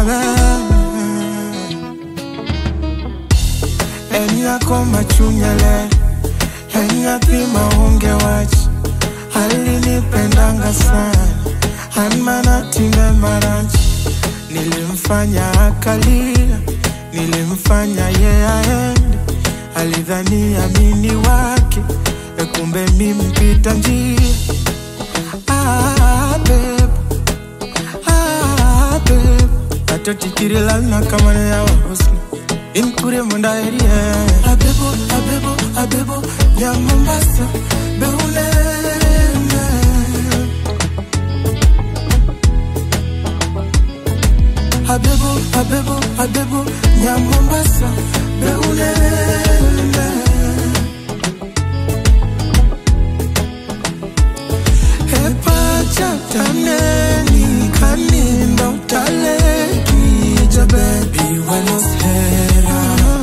jabe Enya koma chunyele Enya pima unge wachi Alinipendanga sana Hanmana time marachi Nilimfanya akalia Nilimfanya aende Alidhani amini wake Kumbe mimi mpita njia babe Atotikiri lalna kamane ya wahusni Inkure munda erie Abebo ya Mombasa Beulene Abebo ya Mombasa Beulene Hepa chataneni kaninda utaleki jabe Biwalos hera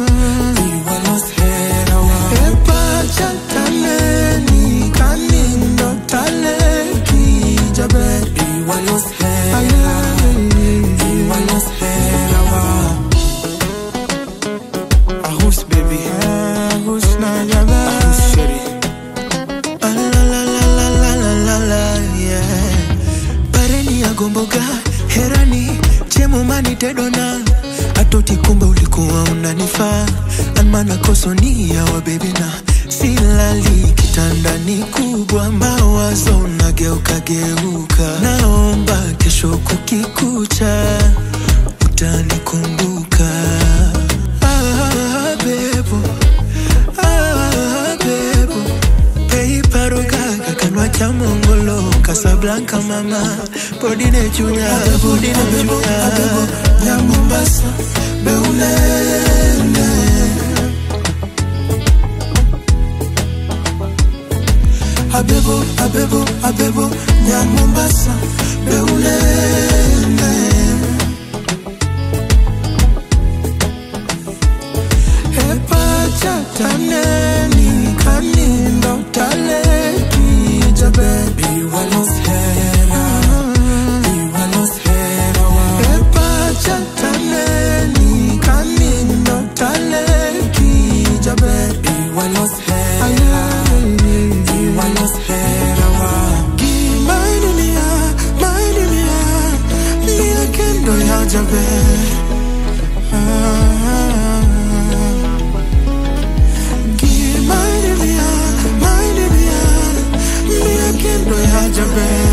Hepa chataneni kaninda utaleki jabe Biwalos hera Ahus baby Ahus na jabe Ahus sheri Gomboga, herani, chemo mani tedona Atoti kumbe ulikuwa unanifaa Anmana kosonia wa baby na Silali kitandani kubwa Mawazo unageuka geuka Naomba kesho kukikucha Utanikumbuka bebo Peiparoga kakanwa cha mongolo Casablanca mama Podine chunya Abebo ya Mombasa Beulene Abebo ya Mombasa Beulene Hepa chataneni kaninda utaleki jabe Biwalos hera Hepa chataneni kaninda utaleki jabe Biwalos hera Mia kendo ya jabe Mia kendo ya jabe